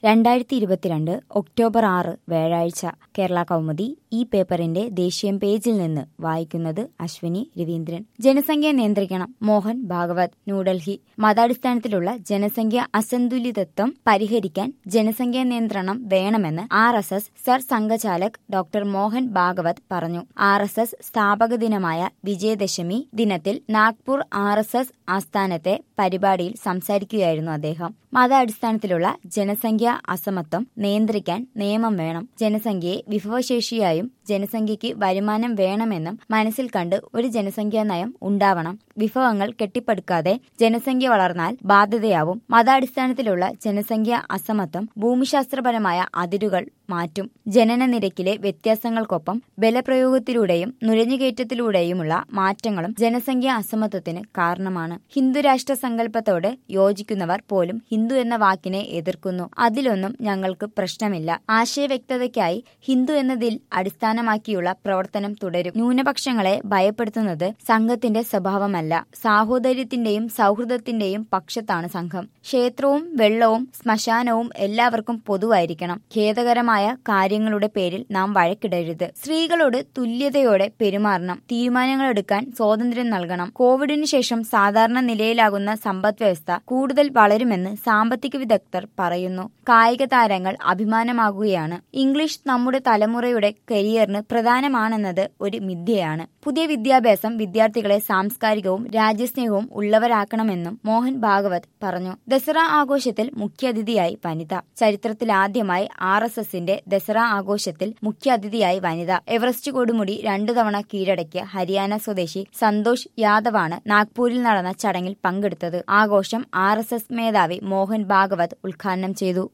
2022 October 6 വ്യാഴാഴ്ച കേരള കൗമുദി ഈ പേപ്പറിന്റെ ദേശീയ പേജിൽ നിന്ന് വായിക്കുന്നത് അശ്വിനി രവീന്ദ്രൻ. ജനസംഖ്യ നിയന്ത്രിക്കണം മോഹൻ ഭാഗവത്. ന്യൂഡൽഹി. മതാടിസ്ഥാനത്തിലുള്ള ജനസംഖ്യ അസന്തുലിതത്വം പരിഹരിക്കാൻ ജനസംഖ്യാ നിയന്ത്രണം വേണമെന്ന് RSS Sarsanghchalak doctor Mohan Bhagwat പറഞ്ഞു. RSS സ്ഥാപക ദിനമായ വിജയദശമി ദിനത്തിൽ നാഗ്പൂർ RSS ആസ്ഥാനത്തെ പരിപാടിയിൽ സംസാരിക്കുകയായിരുന്നു അദ്ദേഹം. മതാടിസ്ഥാനത്തിലുള്ള ജനസംഖ്യാ അസമത്വം നിയന്ത്രിക്കാൻ നിയമം വേണം. ജനസംഖ്യയെ വിഭവശേഷിയായും ജനസംഖ്യയ്ക്ക് വരുമാനം വേണമെന്നും മനസ്സിൽ കണ്ട് ഒരു ജനസംഖ്യാ നയം ഉണ്ടാവണം. വിഭവങ്ങൾ കെട്ടിപ്പടുക്കാതെ ജനസംഖ്യ വളർന്നാൽ ബാധ്യതയാവും. മതാടിസ്ഥാനത്തിലുള്ള ജനസംഖ്യാ അസമത്വം ഭൂമിശാസ്ത്രപരമായ അതിരുകൾ മാറ്റും. ജനന നിരക്കിലെ വ്യത്യാസങ്ങൾക്കൊപ്പം ബലപ്രയോഗത്തിലൂടെയും നുഴഞ്ഞുകയറ്റത്തിലൂടെയുമുള്ള മാറ്റങ്ങളും ജനസംഖ്യാ അസമത്വത്തിന് കാരണമാണ്. ഹിന്ദുരാഷ്ട്ര സങ്കല്പത്തോട് യോജിക്കുന്നവർ പോലും ഹിന്ദു എന്ന വാക്കിനെ എതിർക്കുന്നു. അതിലൊന്നും ഞങ്ങൾക്ക് പ്രശ്നമില്ല. ആശയവ്യക്തതയ്ക്കായി ഹിന്ദു എന്നതിൽ അടിസ്ഥാനമാക്കിയുള്ള പ്രവർത്തനം തുടരും. ന്യൂനപക്ഷങ്ങളെ ഭയപ്പെടുത്തുന്നത് സംഘത്തിന്റെ സ്വഭാവമല്ല. സാഹോദര്യത്തിന്റെയും സൗഹൃദത്തിന്റെയും പക്ഷത്താണ് സംഘം. ക്ഷേത്രവും വെള്ളവും ശ്മശാനവും എല്ലാവർക്കും പൊതുവായിരിക്കണം. ഖേദകരമായ കാര്യങ്ങളുടെ പേരിൽ നാം വഴക്കിടരുത്. സ്ത്രീകളോട് തുല്യതയോടെ പെരുമാറണം. തീരുമാനങ്ങളെടുക്കാൻ സ്വാതന്ത്ര്യം നൽകണം. കോവിഡിനു ശേഷം സാധാരണ നിലയിലാകുന്ന സമ്പദ് വ്യവസ്ഥ കൂടുതൽ വളരുമെന്ന് സാമ്പത്തിക വിദഗ്ധർ പറയുന്നു. കായിക താരങ്ങൾ അഭിമാനമാകുകയാണ്. ഇംഗ്ലീഷ് നമ്മുടെ തലമുറയുടെ കരിയറിന് പ്രധാനമാണെന്നത് ഒരു മിഥ്യയാണ്. പുതിയ വിദ്യാഭ്യാസം വിദ്യാർത്ഥികളെ സാംസ്കാരികവും രാജ്യസ്നേഹവും ഉള്ളവരാക്കണമെന്നും മോഹൻ ഭാഗവത് പറഞ്ഞു. ദസറ ആഘോഷത്തിൽ മുഖ്യാതിഥിയായി വനിത. ചരിത്രത്തിലാദ്യമായി RSSന്റെ ദസറ ആഘോഷത്തിൽ മുഖ്യാതിഥിയായി വനിത. എവറസ്റ്റ് കൊടുമുടി 2 തവണ കീഴടക്കിയ ഹരിയാന സ്വദേശി സന്തോഷ് യാദവാണ് നാഗ്പൂരിൽ നടന്ന ചടങ്ങിൽ പങ്കെടുത്തത്. ആഘോഷം RSS മേധാവി മോഹൻ ഭാഗവത് ഉദ്ഘാടനം ചെയ്തു.